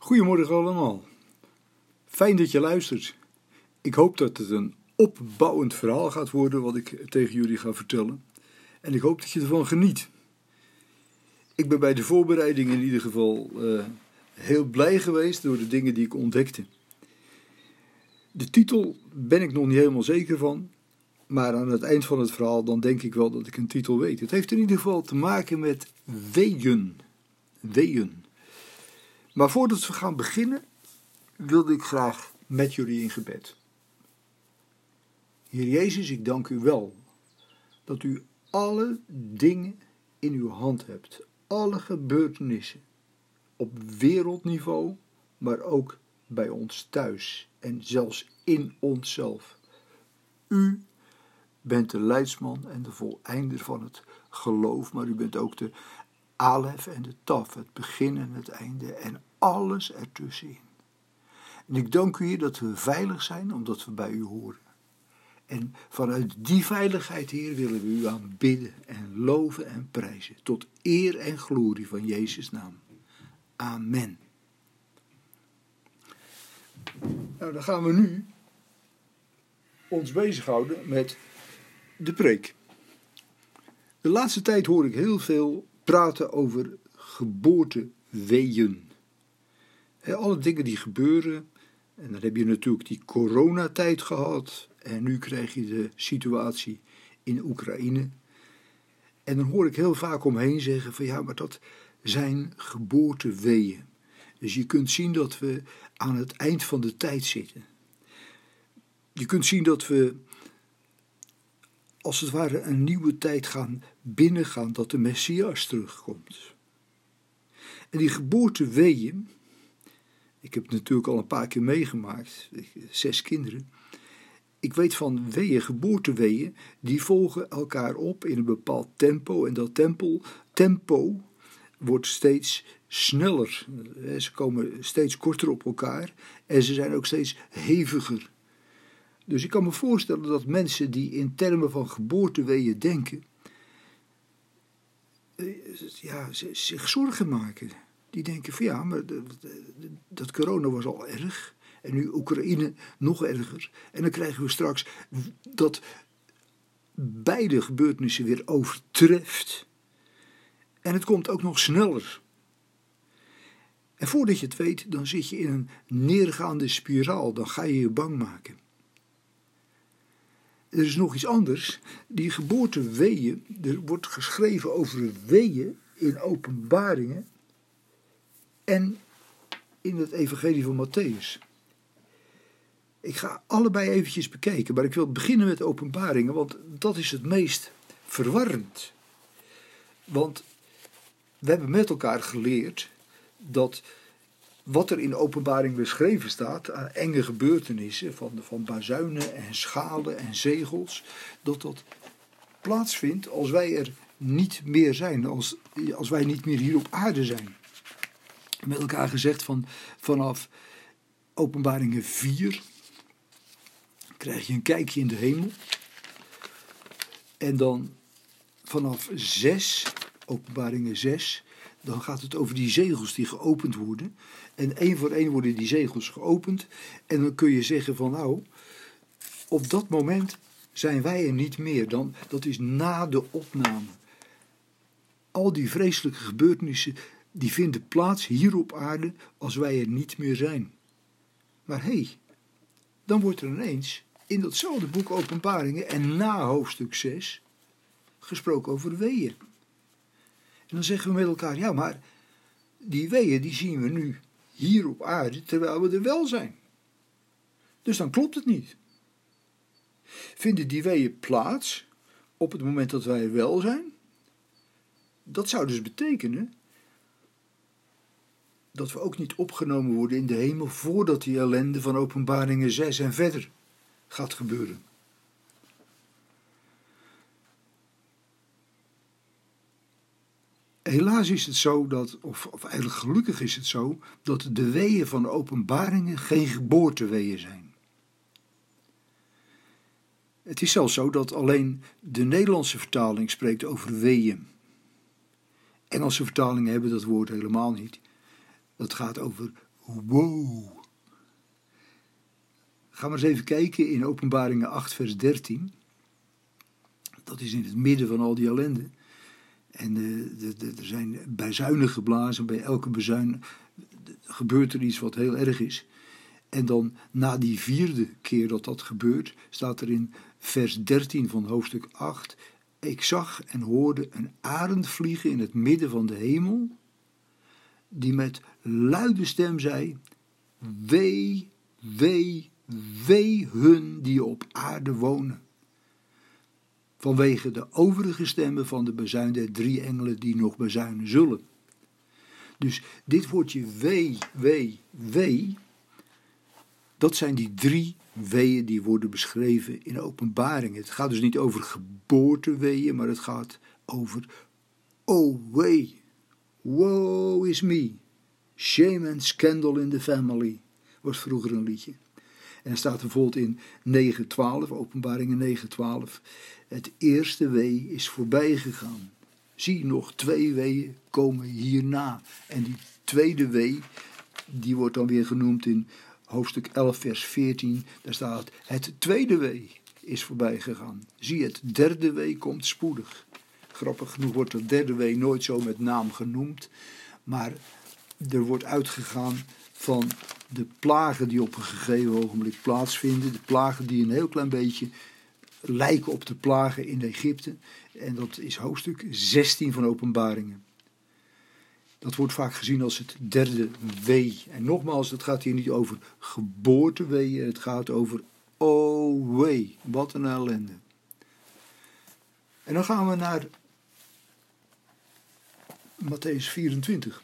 Goedemorgen allemaal. Fijn dat je luistert. Ik hoop dat het een opbouwend verhaal gaat worden wat ik tegen jullie ga vertellen. En ik hoop dat je ervan geniet. Ik ben bij de voorbereiding in ieder geval heel blij geweest door de dingen die ik ontdekte. De titel ben ik nog niet helemaal zeker van. Maar aan het eind van het verhaal dan denk ik wel dat ik een titel weet. Het heeft in ieder geval te maken met weeën. Weeën. Maar voordat we gaan beginnen, wilde ik graag met jullie in gebed. Heer Jezus, ik dank u wel dat u alle dingen in uw hand hebt. Alle gebeurtenissen. Op wereldniveau, maar ook bij ons thuis. En zelfs in onszelf. U bent de leidsman en de voleinder van het geloof, maar u bent ook de alef en de taf, het begin en het einde en alles ertussenin. En ik dank u, Heer, dat we veilig zijn, omdat we bij u horen. En vanuit die veiligheid, Heer, willen we u aanbidden en loven en prijzen, tot eer en glorie van Jezus' naam. Amen. Nou, dan gaan we nu ons bezighouden met de preek. De laatste tijd hoor ik heel veel praten over geboorteweeën. Alle dingen die gebeuren. En dan heb je natuurlijk die coronatijd gehad. En nu krijg je de situatie in Oekraïne. En dan hoor ik heel vaak omheen zeggen van ja, maar dat zijn geboorteweeën. Dus je kunt zien dat we aan het eind van de tijd zitten. Je kunt zien dat we als het ware een nieuwe tijd gaan binnengaan, dat de Messias terugkomt. En die geboorteweeën, ik heb het natuurlijk al een paar keer meegemaakt, 6 kinderen. Ik weet van weeën, geboorteweeën, die volgen elkaar op in een bepaald tempo. En dat tempo wordt steeds sneller. Ze komen steeds korter op elkaar en ze zijn ook steeds heviger. Dus ik kan me voorstellen dat mensen die in termen van geboorteweeën denken, zich zorgen maken. Die denken van ja, maar dat corona was al erg. En nu Oekraïne nog erger. En dan krijgen we straks dat beide gebeurtenissen weer overtreft. En het komt ook nog sneller. En voordat je het weet, dan zit je in een neergaande spiraal. Dan ga je je bang maken. Er is nog iets anders. Die geboorteweeën, er wordt geschreven over weeën in Openbaringen en in het evangelie van Mattheüs. Ik ga allebei eventjes bekijken, maar ik wil beginnen met Openbaringen, want dat is het meest verwarrend. Want we hebben met elkaar geleerd dat wat er in de Openbaring beschreven staat, aan enge gebeurtenissen van bazuinen en schalen en zegels, dat plaatsvindt als wij er niet meer zijn, als wij niet meer hier op aarde zijn. Met elkaar gezegd vanaf Openbaringen 4 krijg je een kijkje in de hemel. En dan vanaf 6, Openbaringen 6, dan gaat het over die zegels die geopend worden. En één voor één worden die zegels geopend. En dan kun je zeggen van nou, op dat moment zijn wij er niet meer. Dat is na de opname. Al die vreselijke gebeurtenissen, die vinden plaats hier op aarde als wij er niet meer zijn. Maar dan wordt er ineens in datzelfde boek Openbaringen en na hoofdstuk 6 gesproken over weeën. En dan zeggen we met elkaar, ja, maar die weeën die zien we nu hier op aarde terwijl we er wel zijn. Dus dan klopt het niet. Vinden die weeën plaats op het moment dat wij er wel zijn? Dat zou dus betekenen dat we ook niet opgenomen worden in de hemel voordat die ellende van Openbaringen 6 en verder gaat gebeuren. Helaas is het zo of eigenlijk gelukkig is het zo, dat de weeën van de Openbaringen geen geboorteweeën zijn. Het is zelfs zo dat alleen de Nederlandse vertaling spreekt over weeën. Engelse vertalingen hebben dat woord helemaal niet. Dat gaat over Wow. Gaan we eens even kijken in Openbaringen 8 vers 13. Dat is in het midden van al die ellende. En er zijn bazuinen geblazen. Bij elke bazuin gebeurt er iets wat heel erg is. En dan na die 4e keer dat gebeurt, staat er in vers 13 van hoofdstuk 8. Ik zag en hoorde een arend vliegen in het midden van de hemel, die met luide stem zei: wee, wee, wee hun die op aarde wonen, vanwege de overige stemmen van de bazuin der 3 engelen die nog bazuinen zullen. Dus dit woordje wee, wee, wee, dat zijn die 3 weeën die worden beschreven in Openbaring. Het gaat dus niet over geboorteweeën, maar het gaat over oh wee, woe is me, shame and scandal in the family, was vroeger een liedje. En er staat bijvoorbeeld in 9:12, Openbaringen 9:12, het eerste wee is voorbij gegaan. Zie, nog 2 weeën komen hierna. En die tweede wee, die wordt dan weer genoemd in hoofdstuk 11 vers 14. Daar staat, het tweede wee is voorbij gegaan. Zie, het derde wee komt spoedig. Grappig genoeg wordt het derde wee nooit zo met naam genoemd. Maar er wordt uitgegaan van de plagen die op een gegeven ogenblik plaatsvinden. De plagen die een heel klein beetje lijken op de plagen in Egypte. En dat is hoofdstuk 16 van Openbaringen. Dat wordt vaak gezien als het derde wee. En nogmaals, het gaat hier niet over geboorteweeën. Het gaat over oh wee, wat een ellende. En dan gaan we naar Mattheüs 24.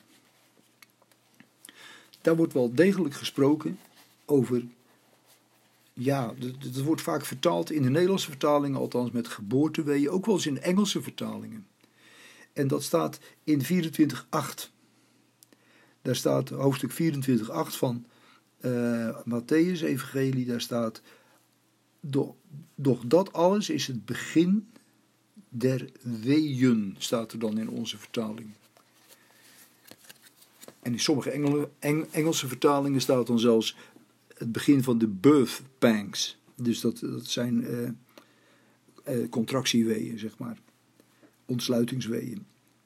Daar wordt wel degelijk gesproken over, ja, dat wordt vaak vertaald in de Nederlandse vertalingen, althans met geboorteweeën, ook wel eens in Engelse vertalingen. En dat staat in 24:8. Daar staat hoofdstuk 24:8 van Mattheüs evangelie, daar staat, doch dat alles is het begin der weeën, staat er dan in onze vertaling. En in sommige Engelse vertalingen staat dan zelfs het begin van de birth pangs. Dus dat zijn contractieweeën, zeg maar. Ontsluitingsweeën.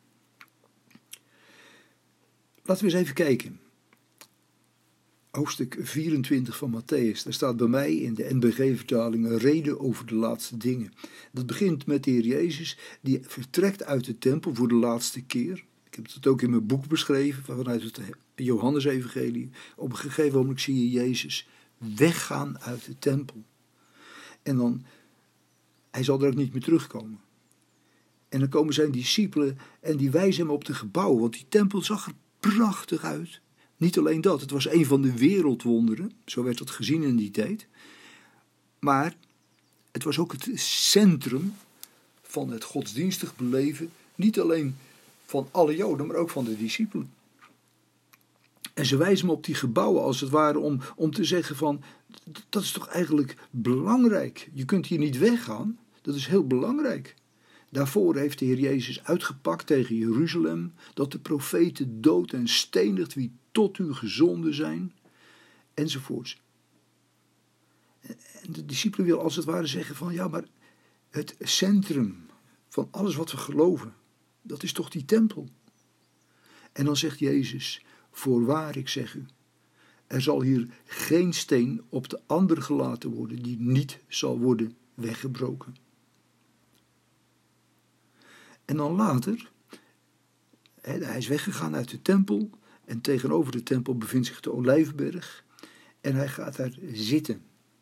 Laten we eens even kijken. Hoofdstuk 24 van Mattheüs. Daar staat bij mij in de NBG-vertaling een reden over de laatste dingen. Dat begint met de Heer Jezus, die vertrekt uit de tempel voor de laatste keer. Ik heb het ook in mijn boek beschreven, vanuit het Johannes-evangelie. Op een gegeven moment zie je Jezus weggaan uit de tempel. En dan, hij zal er ook niet meer terugkomen. En dan komen zijn discipelen en die wijzen hem op de gebouwen, want die tempel zag er prachtig uit. Niet alleen dat, het was een van de wereldwonderen, zo werd dat gezien in die tijd. Maar het was ook het centrum van het godsdienstig beleven, niet alleen van alle Joden, maar ook van de discipelen. En ze wijzen me op die gebouwen als het ware om te zeggen van, dat is toch eigenlijk belangrijk. Je kunt hier niet weggaan, dat is heel belangrijk. Daarvoor heeft de Heer Jezus uitgepakt tegen Jeruzalem, dat de profeten dood en stenigt wie tot u gezonden zijn, enzovoorts. En de discipelen wil als het ware zeggen van, ja, maar het centrum van alles wat we geloven, dat is toch die tempel. En dan zegt Jezus, voorwaar ik zeg u, er zal hier geen steen op de ander gelaten worden die niet zal worden weggebroken. En dan later, hij is weggegaan uit de tempel en tegenover de tempel bevindt zich de Olijfberg en hij gaat daar zitten.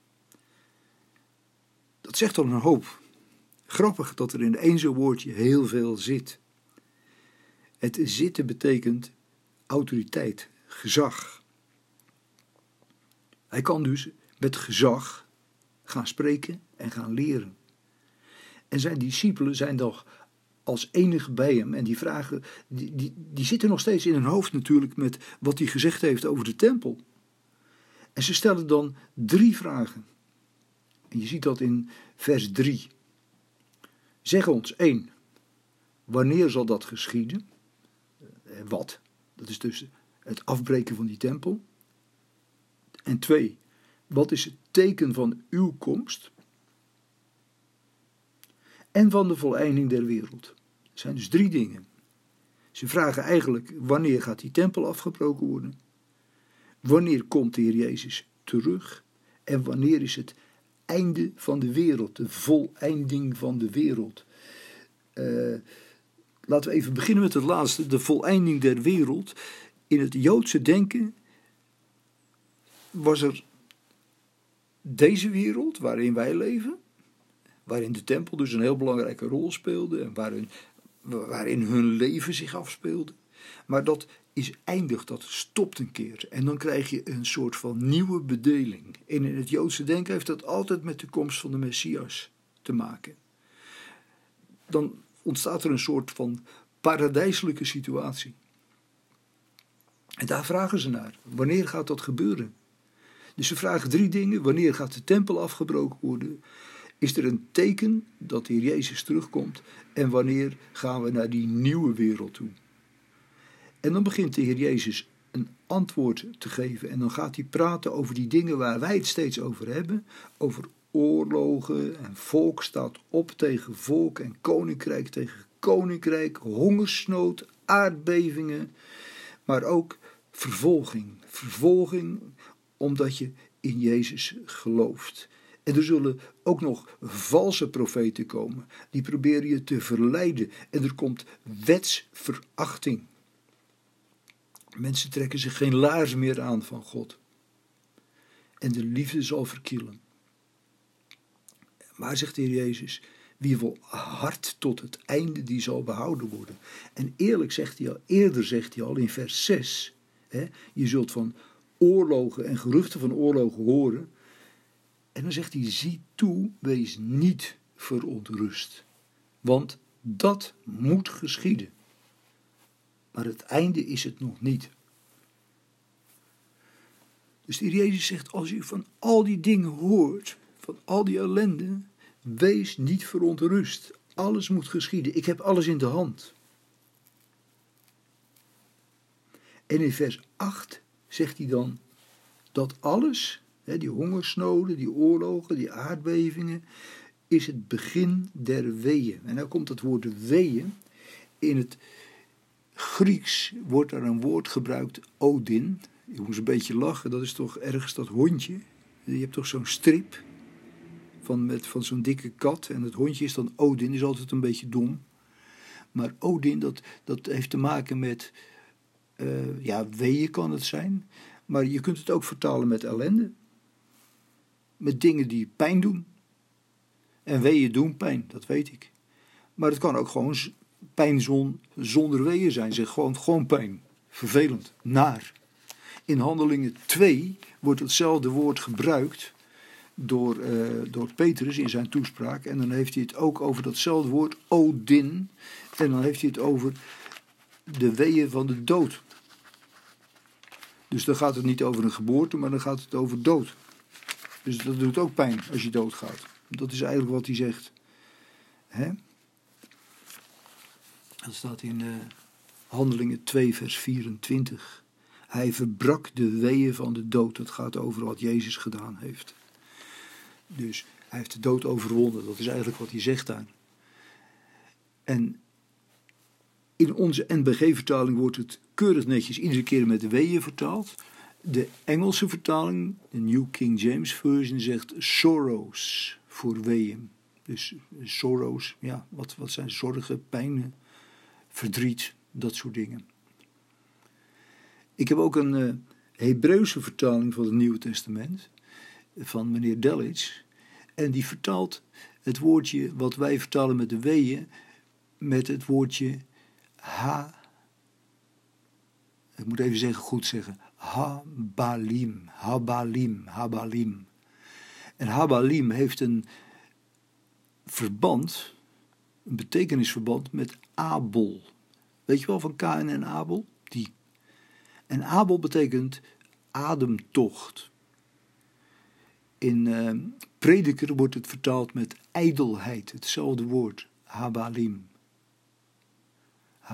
Dat zegt al een hoop. Grappig dat er in één zo'n woordje heel veel zit. Het zitten betekent autoriteit, gezag. Hij kan dus met gezag gaan spreken en gaan leren. En zijn discipelen zijn nog als enige bij hem. En die vragen, die zitten nog steeds in hun hoofd natuurlijk met wat hij gezegd heeft over de tempel. En ze stellen dan 3 vragen. En je ziet dat in vers 3. Zeg ons, 1. Wanneer zal dat geschieden? Wat? Dat is dus het afbreken van die tempel. En 2, wat is het teken van uw komst? En van de voleinding der wereld. Dat zijn dus 3 dingen. Ze vragen eigenlijk, wanneer gaat die tempel afgebroken worden? Wanneer komt de Heer Jezus terug? En wanneer is het einde van de wereld, de voleinding van de wereld? Laten we even beginnen met het laatste, de voleinding der wereld. In het Joodse denken was er deze wereld waarin wij leven, waarin de tempel dus een heel belangrijke rol speelde en waarin hun leven zich afspeelde. Maar dat is eindig, dat stopt een keer. En dan krijg je een soort van nieuwe bedeling. En in het Joodse denken heeft dat altijd met de komst van de Messias te maken. Dan ontstaat er een soort van paradijselijke situatie. En daar vragen ze naar. Wanneer gaat dat gebeuren? Dus ze vragen 3 dingen. Wanneer gaat de tempel afgebroken worden? Is er een teken dat de Heer Jezus terugkomt? En wanneer gaan we naar die nieuwe wereld toe? En dan begint de Heer Jezus een antwoord te geven. En dan gaat hij praten over die dingen waar wij het steeds over hebben. Over oorlogen en volk staat op tegen volk en koninkrijk tegen koninkrijk. Hongersnood, aardbevingen, maar ook vervolging. Vervolging omdat je in Jezus gelooft. En er zullen ook nog valse profeten komen. Die proberen je te verleiden. En er komt wetsverachting. Mensen trekken zich geen laars meer aan van God. En de liefde zal verkielen. Maar, zegt de Heer Jezus, wie volhardt tot het einde, die zal behouden worden. En eerder zegt hij al in vers 6, je zult van oorlogen en geruchten van oorlogen horen. En dan zegt hij, zie toe, wees niet verontrust. Want dat moet geschieden. Maar het einde is het nog niet. Dus de Heer Jezus zegt, als u van al die dingen hoort, van al die ellende, wees niet verontrust. Alles moet geschieden. Ik heb alles in de hand. En in vers 8 zegt hij dan dat alles, die hongersnoden, die oorlogen, die aardbevingen, is het begin der weeën. En nou komt het woord weeën. In het Grieks wordt er een woord gebruikt, Odin. Ik moest een beetje lachen, dat is toch ergens dat hondje. Je hebt toch zo'n strip van zo'n dikke kat. En het hondje is dan Odin, is altijd een beetje dom. Maar Odin, dat heeft te maken met, weeën kan het zijn. Maar je kunt het ook vertalen met ellende. Met dingen die pijn doen. En weeën doen pijn, dat weet ik. Maar het kan ook gewoon pijn zonder weeën zijn. Zeg gewoon pijn. Vervelend, naar. In Handelingen 2 wordt hetzelfde woord gebruikt door Petrus in zijn toespraak. En dan heeft hij het ook over datzelfde woord, Odin. En dan heeft hij het over de weeën van de dood. Dus dan gaat het niet over een geboorte, maar dan gaat het over dood. Dus dat doet ook pijn als je doodgaat. Dat is eigenlijk wat hij zegt. Dat staat in Handelingen 2 vers 24. Hij verbrak de weeën van de dood. Het gaat over wat Jezus gedaan heeft. Dus hij heeft de dood overwonnen. Dat is eigenlijk wat hij zegt daar. En in onze NBG-vertaling wordt het keurig netjes iedere keer met weeën vertaald. De Engelse vertaling, de New King James Version, zegt sorrows voor weeën. Dus sorrows, ja, wat zijn zorgen, pijnen, verdriet, dat soort dingen. Ik heb ook een Hebreeuwse vertaling van het Nieuwe Testament, van meneer Delitzsch. En die vertaalt het woordje, wat wij vertalen met de weeën, met het woordje ik moet even zeggen, goed zeggen, habalim. En habalim heeft een verband, een betekenisverband met Abel. Weet je wel van Kaïn en Abel? Die. En Abel betekent ademtocht. In Prediker wordt het vertaald met ijdelheid, hetzelfde woord, habalim.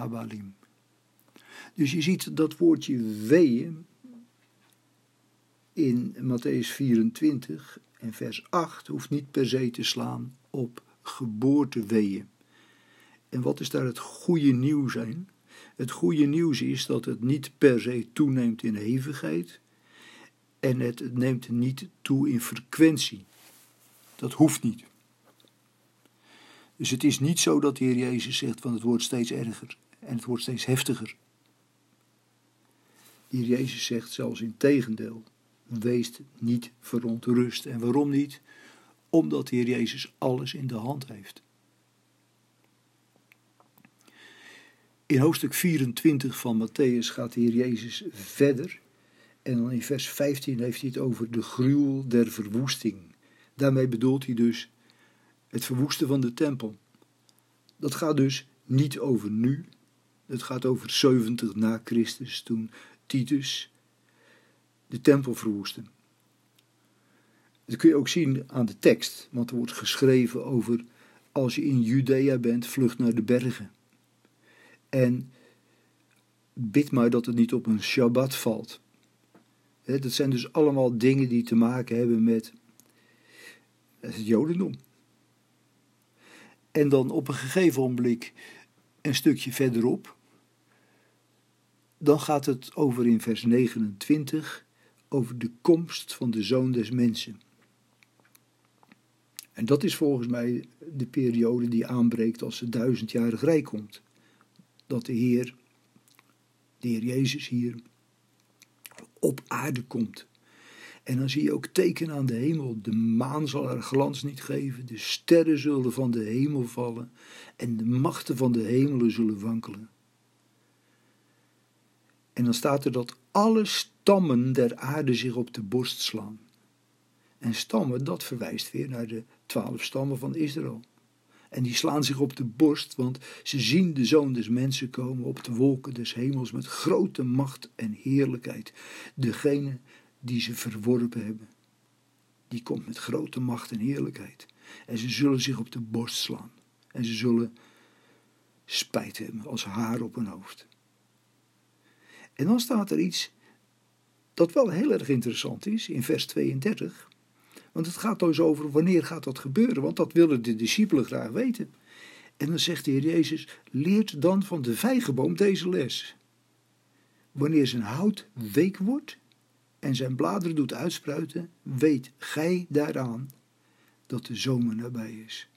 Dus je ziet dat woordje weeën in Mattheüs 24 en vers 8 hoeft niet per se te slaan op geboorteweeën. En wat is daar het goede nieuws in? Het goede nieuws is dat het niet per se toeneemt in hevigheid en het neemt niet toe in frequentie. Dat hoeft niet. Dus het is niet zo dat de Heer Jezus zegt van het wordt steeds erger en het wordt steeds heftiger. De Heer Jezus zegt zelfs in tegendeel, wees niet verontrust. En waarom niet? Omdat de Heer Jezus alles in de hand heeft. In hoofdstuk 24 van Mattheüs gaat de Heer Jezus verder. En dan in vers 15 heeft hij het over de gruwel der verwoesting. Daarmee bedoelt hij dus het verwoesten van de tempel. Dat gaat dus niet over nu. Het gaat over 70 na Christus, toen Titus de tempel verwoestte. Dat kun je ook zien aan de tekst, want er wordt geschreven over als je in Judea bent, vlucht naar de bergen. En bid maar dat het niet op een Shabbat valt. Dat zijn dus allemaal dingen die te maken hebben met het Jodendom. En dan op een gegeven ogenblik een stukje verderop, dan gaat het over in vers 29, over de komst van de Zoon des Mensen. En dat is volgens mij de periode die aanbreekt als het 1000-jarig rijk komt. Dat de Heer Jezus hier op aarde komt. En dan zie je ook tekenen aan de hemel. De maan zal haar glans niet geven. De sterren zullen van de hemel vallen. En de machten van de hemelen zullen wankelen. En dan staat er dat alle stammen der aarde zich op de borst slaan. En stammen, dat verwijst weer naar de 12 stammen van Israël. En die slaan zich op de borst, want ze zien de Zoon des Mensen komen op de wolken des hemels met grote macht en heerlijkheid. Degene die ze verworpen hebben, die komt met grote macht en heerlijkheid. En ze zullen zich op de borst slaan. En ze zullen spijt hebben als haar op hun hoofd. En dan staat er iets dat wel heel erg interessant is in vers 32. Want het gaat dus over wanneer gaat dat gebeuren. Want dat willen de discipelen graag weten. En dan zegt de Heer Jezus, leert dan van de vijgenboom deze les. Wanneer zijn hout week wordt en zijn bladeren doet uitspruiten, weet gij daaraan dat de zomer nabij is.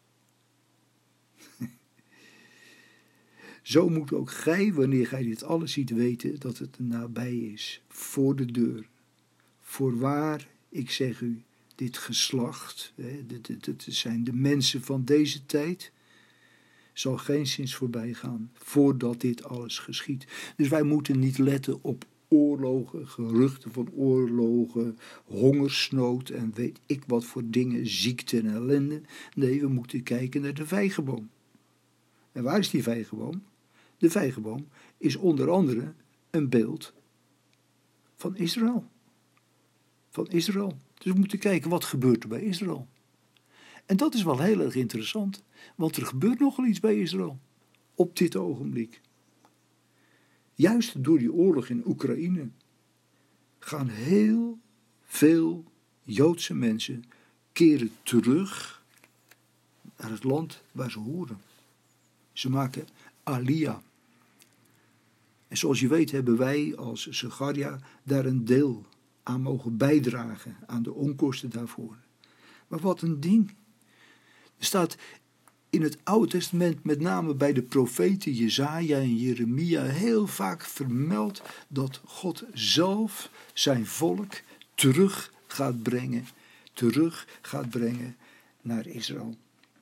Zo moet ook gij, wanneer gij dit alles ziet, weten dat het nabij is, voor de deur. Voorwaar, ik zeg u, dit geslacht, het zijn de mensen van deze tijd, zal geenszins voorbij gaan voordat dit alles geschiedt. Dus wij moeten niet letten op oorlogen, geruchten van oorlogen, hongersnood en weet ik wat voor dingen, ziekte en ellende. Nee, we moeten kijken naar de vijgenboom. En waar is die vijgenboom? De vijgenboom is onder andere een beeld van Israël. Van Israël. Dus we moeten kijken wat gebeurt er bij Israël. En dat is wel heel erg interessant, want er gebeurt nogal iets bij Israël op dit ogenblik. Juist door die oorlog in Oekraïne gaan heel veel Joodse mensen keren terug naar het land waar ze horen. Ze maken Aliyah. En zoals je weet hebben wij als Zacharia daar een deel aan mogen bijdragen, aan de onkosten daarvoor. Maar wat een ding. Er staat in het Oude Testament, met name bij de profeten Jesaja en Jeremia, heel vaak vermeld dat God zelf zijn volk terug gaat brengen naar Israël.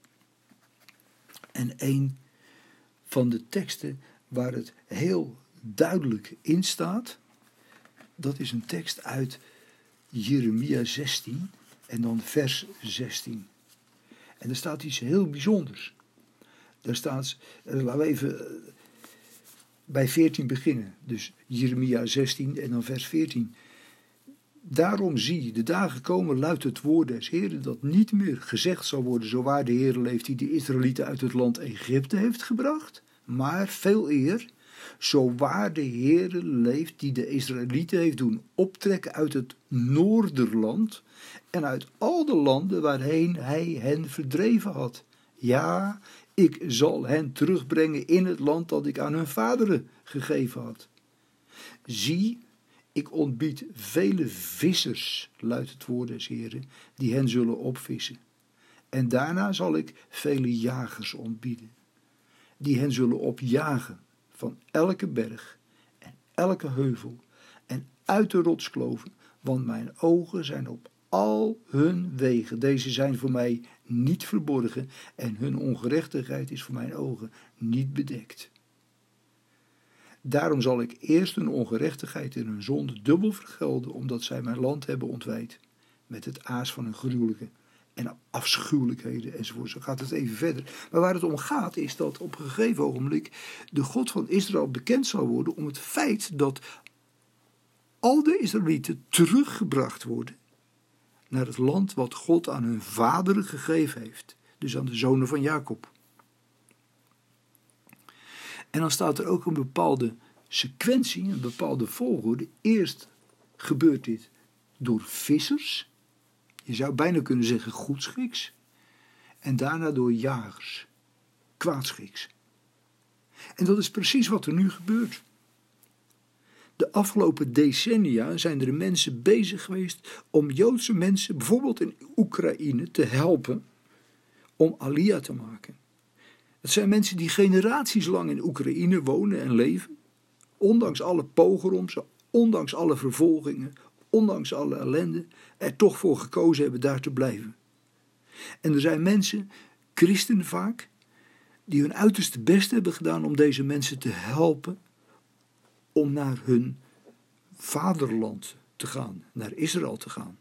En een van de teksten waar het heel duidelijk in staat, dat is een tekst uit Jeremia 16 en dan vers 16. En er staat iets heel bijzonders. Daar staat, laten we even bij 14 beginnen. Dus Jeremia 16 en dan vers 14. Daarom zie, de dagen komen, luidt het woord des Heeren, dat niet meer gezegd zal worden, zo waar de Heer leeft, die de Israëlieten uit het land Egypte heeft gebracht, maar veel eer, Zo waar de Heere leeft, die de Israëlieten heeft doen optrekken uit het Noorderland en uit al de landen waarheen hij hen verdreven had. Ja, ik zal hen terugbrengen in het land dat ik aan hun vaderen gegeven had. Zie, ik ontbied vele vissers, luidt het woord des Heeren, die hen zullen opvissen. En daarna zal ik vele jagers ontbieden, die hen zullen opjagen van elke berg en elke heuvel en uit de rotskloven, want mijn ogen zijn op al hun wegen. Deze zijn voor mij niet verborgen en hun ongerechtigheid is voor mijn ogen niet bedekt. Daarom zal ik eerst hun ongerechtigheid en hun zonde dubbel vergelden, omdat zij mijn land hebben ontwijd met het aas van hun gruwelijke en afschuwelijkheden enzovoort. Zo gaat het even verder. Maar waar het om gaat is dat op een gegeven ogenblik de God van Israël bekend zal worden om het feit dat al de Israëlieten teruggebracht worden naar het land wat God aan hun vaderen gegeven heeft. Dus aan de zonen van Jacob. En dan staat er ook een bepaalde sequentie, een bepaalde volgorde. Eerst gebeurt dit door vissers. Je zou bijna kunnen zeggen goedschiks. En daarna door jagers. Kwaadschiks. En dat is precies wat er nu gebeurt. De afgelopen decennia zijn er mensen bezig geweest om Joodse mensen, bijvoorbeeld in Oekraïne, te helpen om Aliyah te maken. Het zijn mensen die generaties lang in Oekraïne wonen en leven, ondanks alle pogroms, ondanks alle vervolgingen, ondanks alle ellende, er toch voor gekozen hebben daar te blijven. En er zijn mensen, christenen vaak, die hun uiterste best hebben gedaan om deze mensen te helpen om naar hun vaderland te gaan, naar Israël te gaan.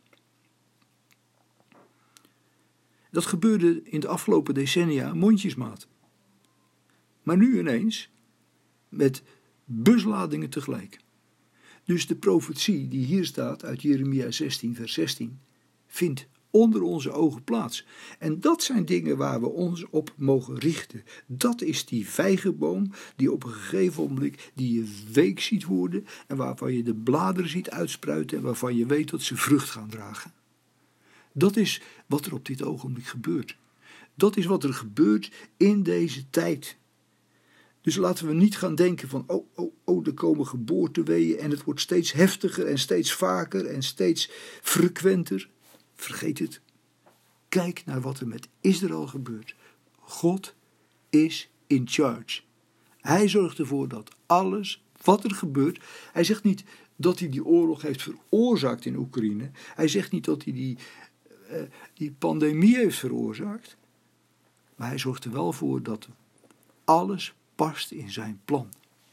Dat gebeurde in de afgelopen decennia mondjesmaat. Maar nu ineens met busladingen tegelijk. Dus de profetie die hier staat uit Jeremia 16 vers 16 vindt onder onze ogen plaats. En dat zijn dingen waar we ons op mogen richten. Dat is die vijgenboom die op een gegeven moment die je week ziet worden en waarvan je de bladeren ziet uitspruiten en waarvan je weet dat ze vrucht gaan dragen. Dat is wat er op dit ogenblik gebeurt. Dat is wat er gebeurt in deze tijd. Dus laten we niet gaan denken van, er komen geboorteweeën en het wordt steeds heftiger en steeds vaker en steeds frequenter. Vergeet het. Kijk naar wat er met Israël gebeurt. God is in charge. Hij zorgt ervoor dat alles wat er gebeurt. Hij zegt niet dat hij die oorlog heeft veroorzaakt in Oekraïne. Hij zegt niet dat hij die pandemie heeft veroorzaakt. Maar hij zorgt er wel voor dat alles past in zijn plan.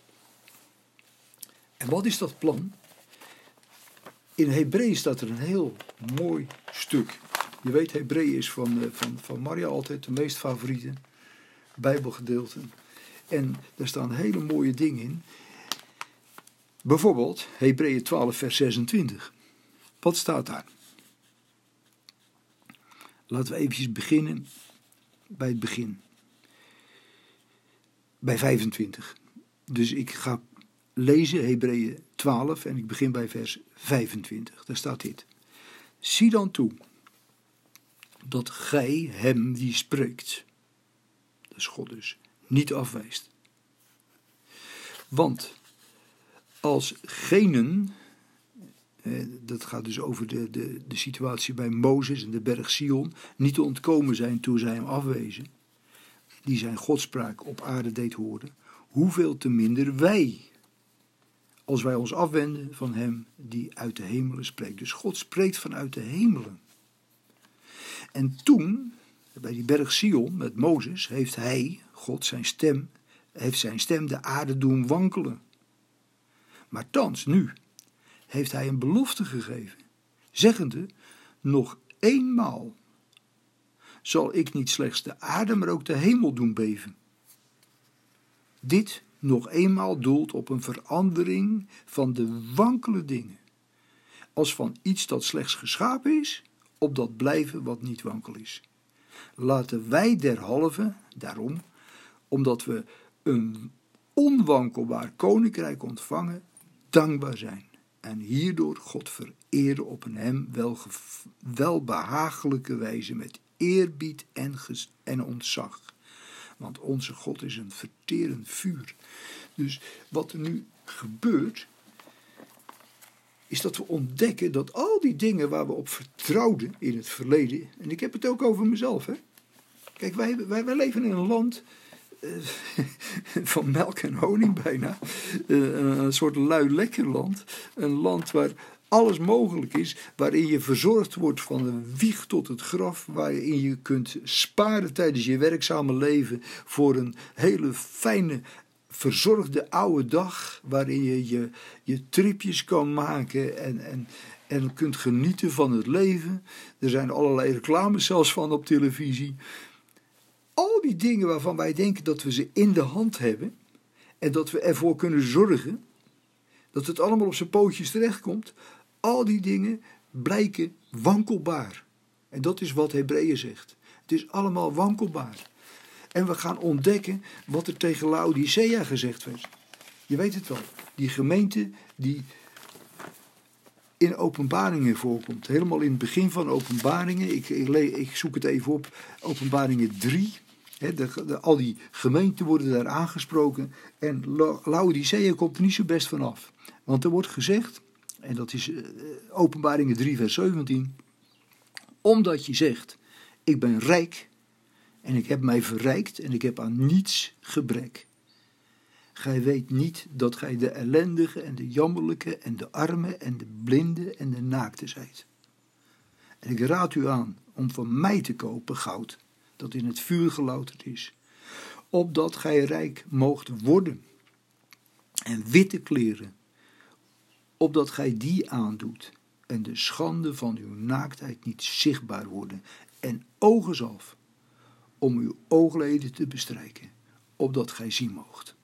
En wat is dat plan? In Hebreeën staat er een heel mooi stuk. Je weet, Hebreeën is van Maria altijd de meest favoriete Bijbelgedeelte. En daar staan hele mooie dingen in. Bijvoorbeeld Hebreeën 12 vers 26. Wat staat daar? Laten we eventjes beginnen bij het begin. Bij 25. Dus ik ga lezen Hebreeën 12 en ik begin bij vers 25. Daar staat dit. Zie dan toe dat gij hem die spreekt, dat is God dus, niet afwijst. Want als genen, dat gaat dus over de situatie bij Mozes en de berg Sion, niet te ontkomen zijn toen zij hem afwezen, die zijn godspraak op aarde deed horen, hoeveel te minder wij, als wij ons afwenden van hem die uit de hemelen spreekt. Dus God spreekt vanuit de hemelen. En toen, bij die berg Sion met Mozes, heeft hij, God, zijn stem de aarde doen wankelen. Maar thans, nu, heeft hij een belofte gegeven, zeggende, nog eenmaal zal ik niet slechts de aarde, maar ook de hemel doen beven. Dit nog eenmaal doelt op een verandering van de wankele dingen. Als van iets dat slechts geschapen is, op dat blijven wat niet wankel is. Laten wij derhalve, daarom, omdat we een onwankelbaar koninkrijk ontvangen, dankbaar zijn. En hierdoor God vereren op een hem welbehagelijke wijze met eerbied en ontzag. Want onze God is een verterend vuur. Dus wat er nu gebeurt, is dat we ontdekken dat al die dingen waar we op vertrouwden in het verleden, en ik heb het ook over mezelf, hè. Kijk, wij leven in een land van melk en honing bijna. Een soort lui lekker land. Een land waar alles mogelijk is, waarin je verzorgd wordt van de wieg tot het graf, waarin je kunt sparen tijdens je werkzame leven voor een hele fijne, verzorgde oude dag, waarin je tripjes kan maken en kunt genieten van het leven. Er zijn allerlei reclames zelfs van op televisie. Al die dingen waarvan wij denken dat we ze in de hand hebben en dat we ervoor kunnen zorgen dat het allemaal op zijn pootjes terechtkomt, al die dingen blijken wankelbaar. En dat is wat Hebreeën zegt. Het is allemaal wankelbaar. En we gaan ontdekken wat er tegen Laodicea gezegd werd. Je weet het wel, die gemeente die in Openbaringen voorkomt. Helemaal in het begin van Openbaringen. Ik zoek het even op. Openbaringen 3. Al die gemeenten worden daar aangesproken. En Laodicea komt er niet zo best vanaf. Want er wordt gezegd, en dat is Openbaringen 3 vers 17. Omdat je zegt, ik ben rijk en ik heb mij verrijkt en ik heb aan niets gebrek. Gij weet niet dat gij de ellendige en de jammerlijke en de arme en de blinde en de naakte zijt. En ik raad u aan om van mij te kopen goud, dat in het vuur gelouterd is, opdat gij rijk moogt worden, en witte kleren, opdat gij die aandoet, en de schande van uw naaktheid niet zichtbaar worden, en ogenzalf, om uw oogleden te bestrijken, opdat gij zien moogt.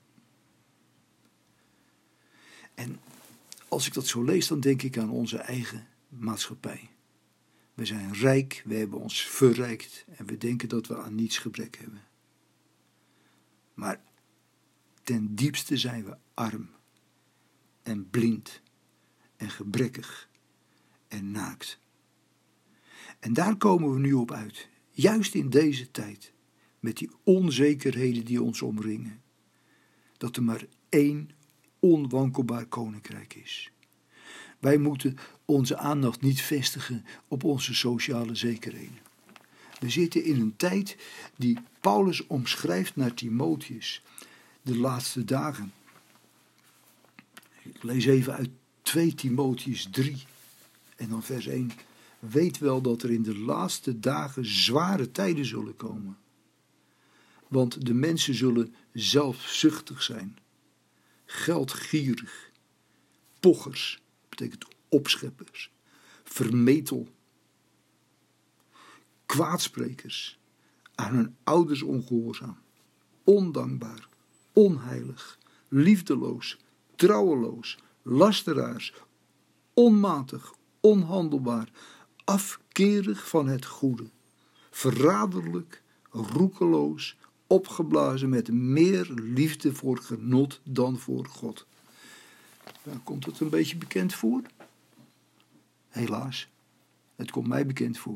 En als ik dat zo lees, dan denk ik aan onze eigen maatschappij. We zijn rijk, we hebben ons verrijkt en we denken dat we aan niets gebrek hebben. Maar ten diepste zijn we arm en blind en gebrekkig en naakt. En daar komen we nu op uit, juist in deze tijd, met die onzekerheden die ons omringen, dat er maar één onwankelbaar koninkrijk is. Wij moeten onze aandacht niet vestigen op onze sociale zekerheden. We zitten in een tijd die Paulus omschrijft naar Timotheus, de laatste dagen. Ik lees even uit 2 Timotheus 3 en dan vers 1. Weet wel dat er in de laatste dagen zware tijden zullen komen. Want de mensen zullen zelfzuchtig zijn, geldgierig, pochers, betekent opscheppers, vermetel, kwaadsprekers, aan hun ouders ongehoorzaam, ondankbaar, onheilig, liefdeloos, trouweloos, lasteraars, onmatig, onhandelbaar, afkerig van het goede, verraderlijk, roekeloos, opgeblazen met meer liefde voor genot dan voor God. Dan komt het een beetje bekend voor? Helaas, het komt mij bekend voor.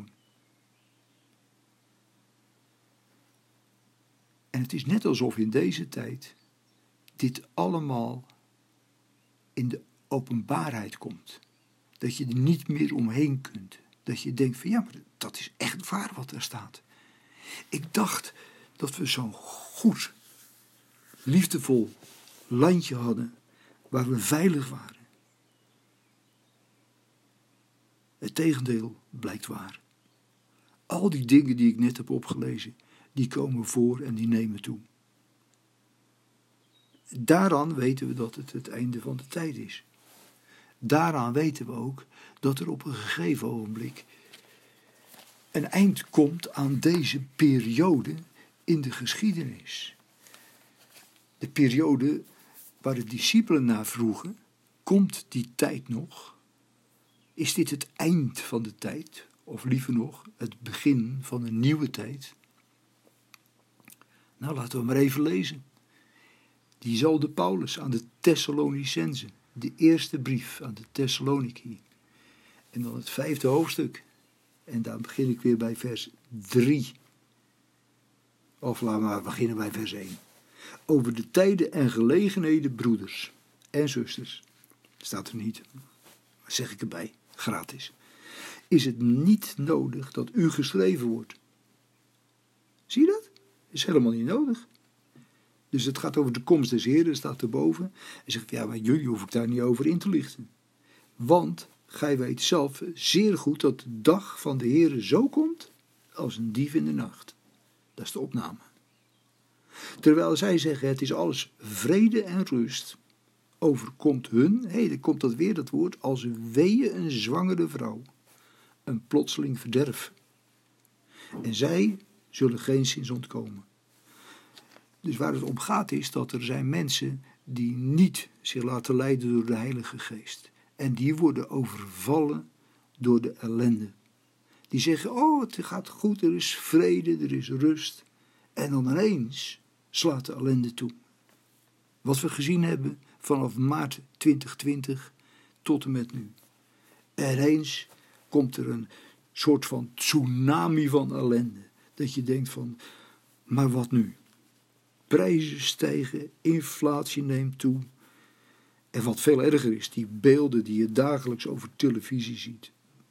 En het is net alsof in deze tijd dit allemaal in de openbaarheid komt. Dat je er niet meer omheen kunt. Dat je denkt van ja, maar dat is echt waar wat er staat. Ik dacht dat we zo'n goed, liefdevol landje hadden waar we veilig waren. Het tegendeel blijkt waar. Al die dingen die ik net heb opgelezen, die komen voor en die nemen toe. Daaraan weten we dat het einde van de tijd is. Daaraan weten we ook dat er op een gegeven ogenblik een eind komt aan deze periode in de geschiedenis. De periode waar de discipelen naar vroegen, komt die tijd nog? Is dit het eind van de tijd? Of liever nog, het begin van een nieuwe tijd? Nou, laten we maar even lezen. diezelfde Paulus aan de Thessalonicenzen, de eerste brief aan de Thessaloniki. En dan het 5e hoofdstuk. En daar begin ik weer bij vers 3. Of laten we maar beginnen bij vers 1. Over de tijden en gelegenheden, broeders en zusters. Staat er niet, maar zeg ik erbij, gratis. Is het niet nodig dat u geschreven wordt? Zie je dat? Is helemaal niet nodig. Dus het gaat over de komst des Heeren, staat erboven. En zegt, ja, maar jullie hoef ik daar niet over in te lichten. Want gij weet zelf zeer goed dat de dag van de Heere zo komt als een dief in de nacht. Dat is de opname. Terwijl zij zeggen, het is alles vrede en rust, overkomt hun, dan komt dat weer dat woord, als weeën een zwangere vrouw, een plotseling verderf. En zij zullen geen zins ontkomen. Dus waar het om gaat is dat er zijn mensen die niet zich laten leiden door de Heilige Geest. En die worden overvallen door de ellende. Die zeggen, oh het gaat goed, er is vrede, er is rust. En dan ineens slaat de ellende toe. Wat we gezien hebben vanaf maart 2020 tot en met nu. En ineens komt er een soort van tsunami van ellende. Dat je denkt van, maar wat nu? Prijzen stijgen, inflatie neemt toe. En wat veel erger is, die beelden die je dagelijks over televisie ziet.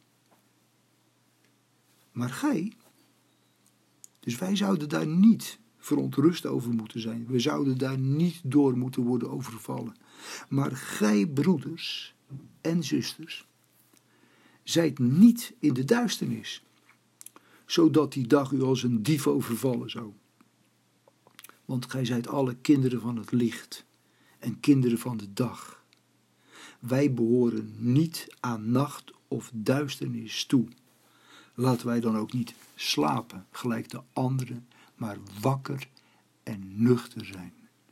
Maar gij, dus wij zouden daar niet verontrust over moeten zijn. We zouden daar niet door moeten worden overvallen. Maar gij, broeders en zusters, zijt niet in de duisternis, zodat die dag u als een dief overvallen zou. Want gij zijt alle kinderen van het licht en kinderen van de dag. Wij behoren niet aan nacht of duisternis toe. Laten wij dan ook niet slapen, gelijk de anderen, maar wakker en nuchter zijn.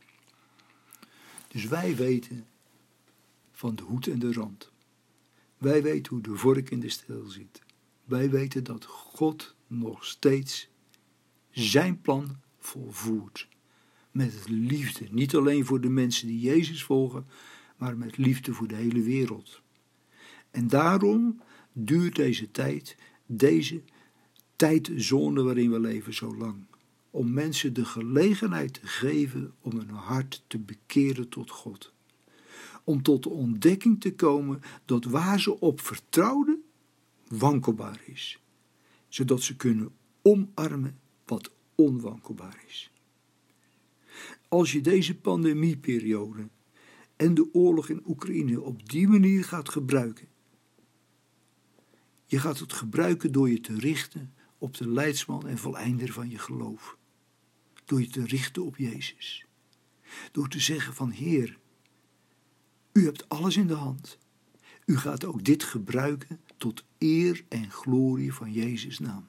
Dus wij weten van de hoed en de rand. Wij weten hoe de vork in de steel zit. Wij weten dat God nog steeds zijn plan volvoert. Met liefde, niet alleen voor de mensen die Jezus volgen, maar met liefde voor de hele wereld. En daarom duurt deze tijdzone waarin we leven zo lang. Om mensen de gelegenheid te geven om hun hart te bekeren tot God. Om tot de ontdekking te komen dat waar ze op vertrouwden, wankelbaar is. Zodat ze kunnen omarmen wat onwankelbaar is. Als je deze pandemieperiode en de oorlog in Oekraïne op die manier gaat gebruiken. Je gaat het gebruiken door je te richten op de leidsman en voleinder van je geloof. Door je te richten op Jezus. Door te zeggen van Heer, u hebt alles in de hand. U gaat ook dit gebruiken tot eer en glorie van Jezus' naam.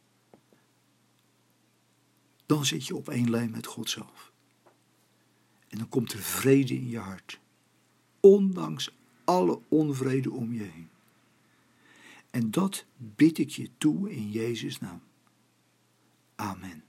Dan zit je op één lijn met God zelf. En dan komt er vrede in je hart. Ondanks alle onvrede om je heen. En dat bid ik je toe in Jezus' naam. Amen.